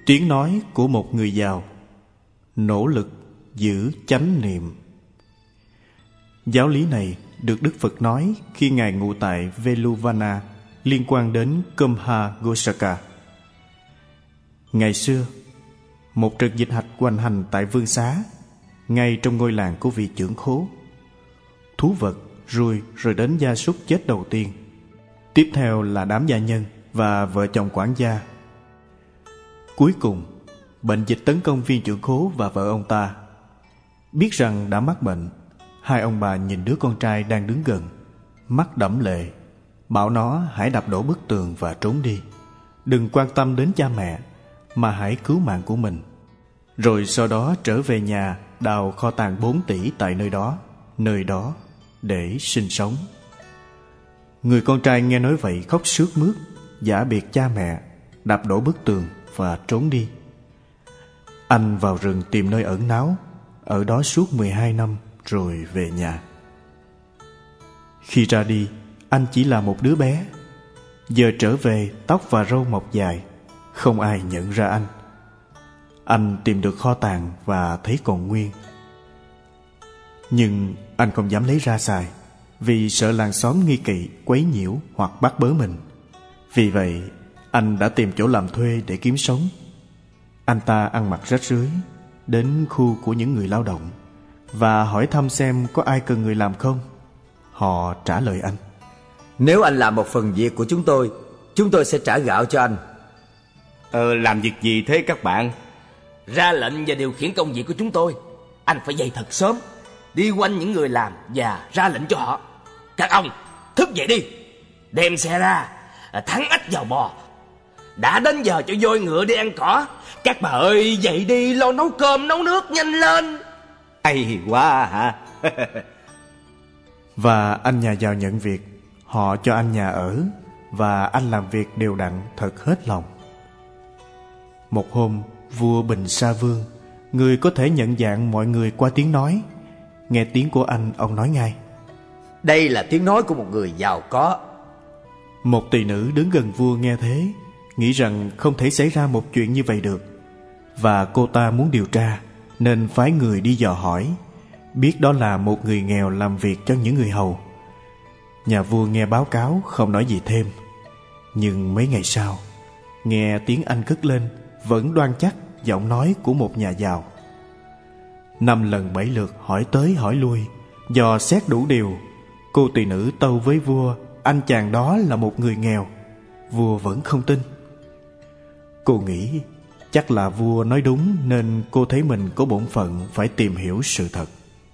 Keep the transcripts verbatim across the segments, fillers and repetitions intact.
Tiếng nói của một người giàu: nỗ lực giữ chánh niệm. Giáo lý này được Đức Phật nói khi Ngài ngụ tại Veluvana, liên quan đến Kamha Gosaka. Ngày xưa, một trận dịch hạch hoành hành tại Vương Xá, ngay trong ngôi làng của vị trưởng khố. Thú vật, ruồi rồi đến gia súc chết đầu tiên. Tiếp theo là đám gia nhân và vợ chồng quản gia. Cuối cùng, bệnh dịch tấn công viên trưởng khố và vợ ông ta. Biết rằng đã mắc bệnh, hai ông bà nhìn đứa con trai đang đứng gần, mắt đẫm lệ, bảo nó hãy đập đổ bức tường và trốn đi. Đừng quan tâm đến cha mẹ, mà hãy cứu mạng của mình. Rồi sau đó trở về nhà đào kho tàng bốn tỷ tại nơi đó, nơi đó để sinh sống. Người con trai nghe nói vậy khóc sướt mướt, giả biệt cha mẹ, đập đổ bức tường và trốn đi. Anh vào rừng tìm nơi ẩn náu, ở đó suốt mười hai năm rồi về nhà. Khi ra đi, anh chỉ là một đứa bé. Giờ trở về, tóc và râu mọc dài, không ai nhận ra anh. Anh tìm được kho tàng và thấy còn nguyên. Nhưng anh không dám lấy ra xài, vì sợ làng xóm nghi kỵ, quấy nhiễu hoặc bắt bớ mình. Vì vậy, anh đã tìm chỗ làm thuê để kiếm sống. Anh ta ăn mặc rách rưới, đến khu của những người lao động và hỏi thăm xem có ai cần người làm không. Họ trả lời anh: nếu anh làm một phần việc của chúng tôi, chúng tôi sẽ trả gạo cho anh. Ờ, làm việc gì thế các bạn? Ra lệnh và điều khiển công việc của chúng tôi. Anh phải dậy thật sớm, đi quanh những người làm và ra lệnh cho họ. Các ông, thức dậy đi, đem xe ra, thắng ếch vào bò. Đã đến giờ cho voi ngựa đi ăn cỏ. Các bà ơi, dậy đi, lo nấu cơm nấu nước, nhanh lên. Hay quá hả? Và anh nhà giàu nhận việc. Họ cho anh nhà ở, và anh làm việc đều đặn thật hết lòng. Một hôm, vua Bình Sa Vương, người có thể nhận dạng mọi người qua tiếng nói, nghe tiếng của anh, ông nói ngay: đây là tiếng nói của một người giàu có. Một tỳ nữ đứng gần vua nghe thế, nghĩ rằng không thể xảy ra một chuyện như vậy được, và cô ta muốn điều tra, nên phái người đi dò hỏi, biết đó là một người nghèo làm việc cho những người hầu. Nhà vua nghe báo cáo không nói gì thêm. Nhưng mấy ngày sau, nghe tiếng anh cất lên, vẫn đoan chắc giọng nói của một nhà giàu. Năm lần bảy lượt hỏi tới hỏi lui, dò xét đủ điều, cô tỳ nữ tâu với vua anh chàng đó là một người nghèo. Vua vẫn không tin. Cô nghĩ chắc là vua nói đúng, nên cô thấy mình có bổn phận phải tìm hiểu sự thật.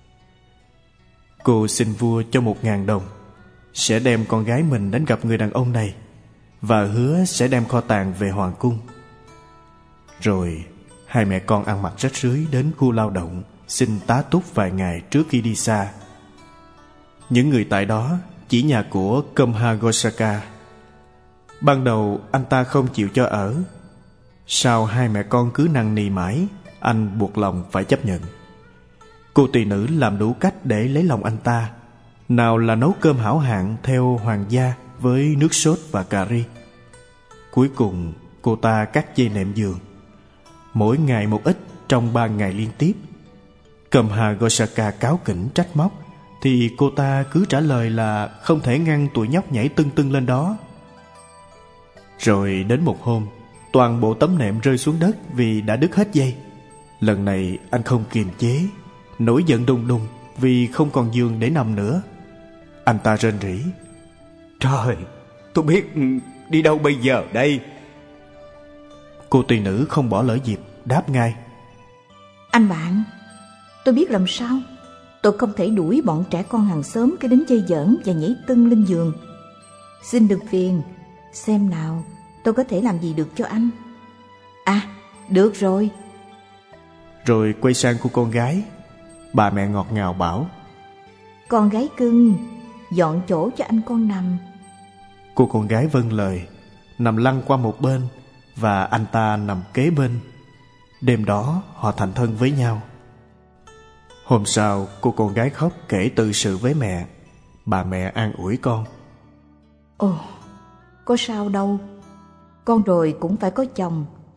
Cô xin vua cho một ngàn đồng, sẽ đem con gái mình đến gặp người đàn ông này, và hứa sẽ đem kho tàng về hoàng cung. Rồi hai mẹ con ăn mặc rách rưới đến khu lao động, xin tá túc vài ngày trước khi đi xa. Những người tại đó chỉ nhà của Kamha Gosaka. Ban đầu anh ta không chịu cho ở. Sau hai mẹ con cứ năn nỉ mãi, anh buộc lòng phải chấp nhận. Cô tỳ nữ làm đủ cách để lấy lòng anh ta. Nào là nấu cơm hảo hạng theo hoàng gia với nước sốt và cà ri. Cuối cùng cô ta cắt dây nệm giường, mỗi ngày một ít trong ba ngày liên tiếp. Kamha Gosaka cáu kỉnh trách móc, thì cô ta cứ trả lời là không thể ngăn tụi nhóc nhảy tưng tưng lên đó. Rồi đến một hôm, toàn bộ tấm nệm rơi xuống đất vì đã đứt hết dây. Lần này anh không kiềm chế, nổi giận đùng đùng vì không còn giường để nằm nữa. Anh ta rên rỉ: trời, tôi biết đi đâu bây giờ đây? Cô tỳ nữ không bỏ lỡ dịp, đáp ngay: anh bạn, tôi biết làm sao. Tôi không thể đuổi bọn trẻ con hàng xóm cái đến chơi giỡn và nhảy tưng lên giường. Xin đừng phiền, xem nào tôi có thể làm gì được cho anh. À, được rồi. Rồi quay sang cô con gái. Bà mẹ ngọt ngào bảo: con gái cưng, dọn chỗ cho anh con nằm. Cô con gái vâng lời, nằm lăn qua một bên, và anh ta nằm kế bên. Đêm đó họ thành thân với nhau. Hôm sau, cô con gái khóc kể tự sự với mẹ. Bà mẹ an ủi con: ồ, có sao đâu, con rồi cũng phải có chồng,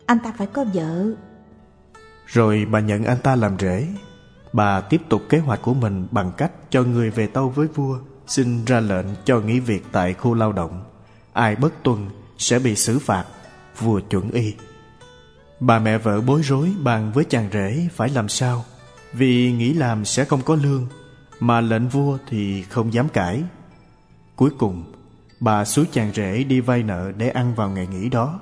Anh ta phải có vợ. Rồi bà nhận anh ta làm rể. Bà tiếp tục kế hoạch của mình bằng cách cho người về tâu với vua, xin ra lệnh cho nghỉ việc tại khu lao động. Ai bất tuân sẽ bị xử phạt. Vua chuẩn y. Bà mẹ vợ bối rối bàn với chàng rể phải làm sao, vì nghỉ làm sẽ không có lương, mà lệnh vua thì không dám cãi. Cuối cùng bà xúi chàng rể đi vay nợ để ăn vào ngày nghỉ đó.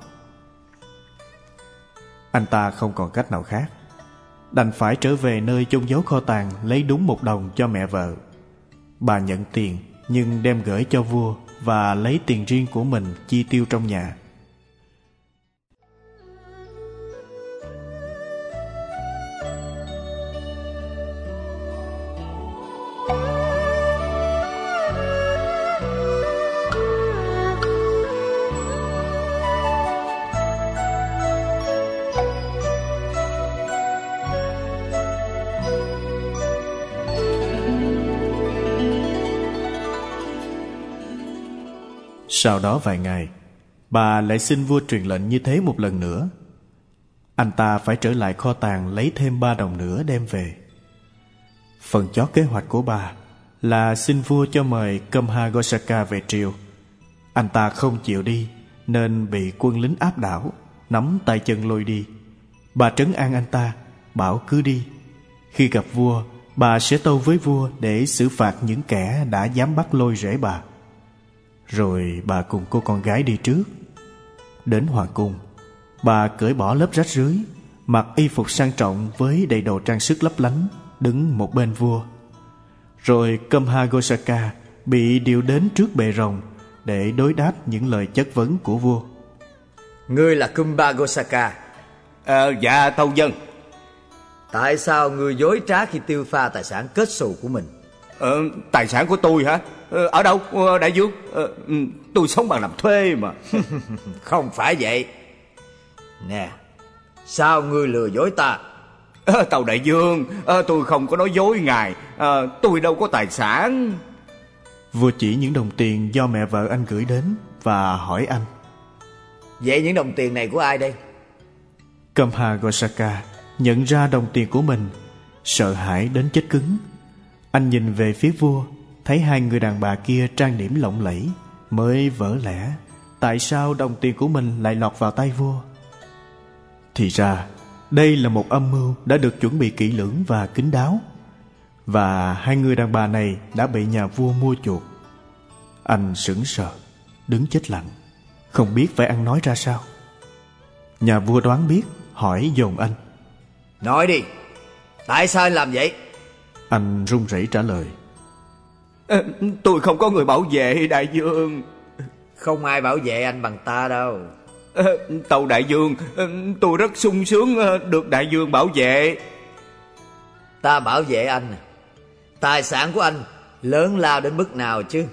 Anh ta không còn cách nào khác, đành phải trở về nơi chôn giấu kho tàng lấy đúng một đồng cho mẹ vợ. Bà nhận tiền nhưng đem gửi cho vua và lấy tiền riêng của mình chi tiêu trong nhà. Sau đó vài ngày, bà lại xin vua truyền lệnh như thế một lần nữa. Anh ta phải trở lại kho tàng lấy thêm ba đồng nữa đem về. Phần chót kế hoạch của bà là xin vua cho mời Kumhagosaka về triều. Anh ta không chịu đi nên bị quân lính áp đảo, nắm tay chân lôi đi. Bà trấn an anh ta, bảo cứ đi. Khi gặp vua, bà sẽ tâu với vua để xử phạt những kẻ đã dám bắt lôi rễ bà. Rồi bà cùng cô con gái đi trước. Đến hoàng cung, bà cởi bỏ lớp rách rưới, mặc y phục sang trọng với đầy đồ trang sức lấp lánh, đứng một bên vua. Rồi Kumhagosaka bị điều đến trước bệ rồng để đối đáp những lời chất vấn của vua. Ngươi là Kumhagosaka? Ờ, dạ tâu dân. Tại sao ngươi dối trá khi tiêu pha tài sản kết xù của mình? Ờ, tài sản của tôi hả? Ờ, ở đâu, ờ, đại vương? Ờ, tôi sống bằng làm thuê mà. Không phải vậy. Nè, sao ngươi lừa dối ta? Ờ, tâu đại vương, ờ, tôi không có nói dối ngài. Ờ, tôi đâu có tài sản. Vua chỉ những đồng tiền do mẹ vợ anh gửi đến và hỏi anh. Vậy những đồng tiền này của ai đây? Kumhagosaka nhận ra đồng tiền của mình, sợ hãi đến chết cứng. Anh nhìn về phía vua, thấy hai người đàn bà kia trang điểm lộng lẫy, mới vỡ lẽ tại sao đồng tiền của mình lại lọt vào tay vua. Thì ra đây là một âm mưu đã được chuẩn bị kỹ lưỡng và kín đáo, và hai người đàn bà này đã bị nhà vua mua chuộc. Anh sững sờ, đứng chết lặng, không biết phải ăn nói ra sao. Nhà vua đoán biết, hỏi dồn anh. Nói đi, tại sao anh làm vậy? Anh run rẩy trả lời. Ờ, tôi không có người bảo vệ, đại vương. Không ai bảo vệ anh bằng ta đâu. Ờ, tâu đại vương, tôi rất sung sướng được đại vương bảo vệ. Ta bảo vệ anh. Tài sản của anh lớn lao đến mức nào chứ?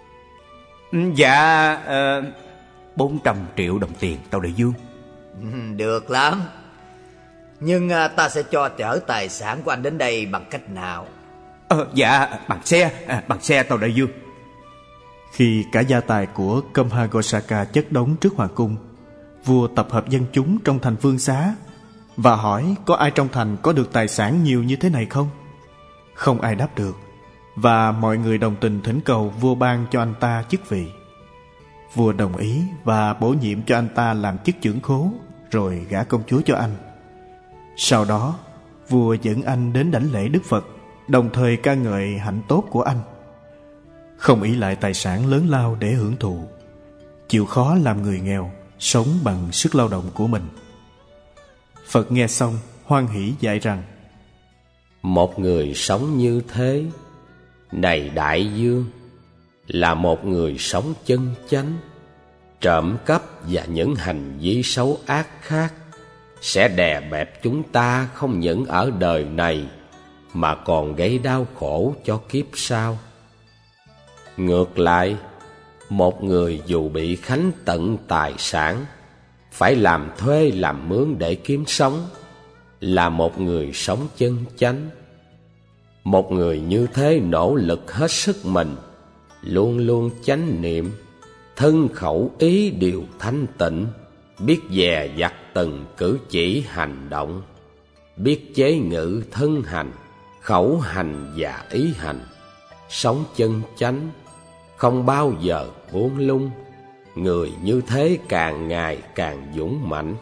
Dạ, uh, bốn trăm triệu đồng tiền, tâu đại vương. Được lắm. Nhưng ta sẽ cho chở tài sản của anh đến đây bằng cách nào? Ờ, dạ, bằng xe, à, bằng xe tàu đại vương. Khi cả gia tài của Kumhagosaka chất đống trước hoàng cung, vua tập hợp dân chúng trong thành Vương Xá và hỏi có ai trong thành có được tài sản nhiều như thế này không? Không ai đáp được, và mọi người đồng tình thỉnh cầu vua ban cho anh ta chức vị. Vua đồng ý và bổ nhiệm cho anh ta làm chức trưởng khố, rồi gả công chúa cho anh. Sau đó, vua dẫn anh đến đảnh lễ Đức Phật, đồng thời ca ngợi hạnh tốt của anh. Không ỷ lại tài sản lớn lao để hưởng thụ, chịu khó làm người nghèo, sống bằng sức lao động của mình. Phật nghe xong, hoan hỷ dạy rằng: một người sống như thế, này đại vương, là một người sống chân chánh. Trộm cắp và những hành vi xấu ác khác sẽ đè bẹp chúng ta không những ở đời này mà còn gây đau khổ cho kiếp sau. Ngược lại, một người dù bị khánh tận tài sản, phải làm thuê làm mướn để kiếm sống, là một người sống chân chánh. Một người như thế nỗ lực hết sức mình, luôn luôn chánh niệm, thân khẩu ý đều thanh tịnh, biết dè dặt từng cử chỉ hành động, biết chế ngự thân hành, khẩu hành và ý hành, sống chân chánh, không bao giờ buông lung. Người như thế càng ngày càng dũng mãnh.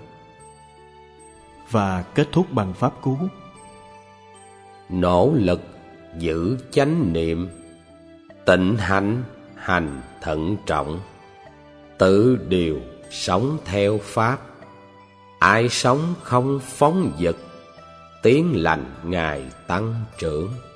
Và kết thúc bằng pháp cú: nỗ lực giữ chánh niệm, tịnh hành hành thận trọng, tự điều sống theo pháp. Ai sống không phóng dật, tiếng lành ngày tăng trưởng.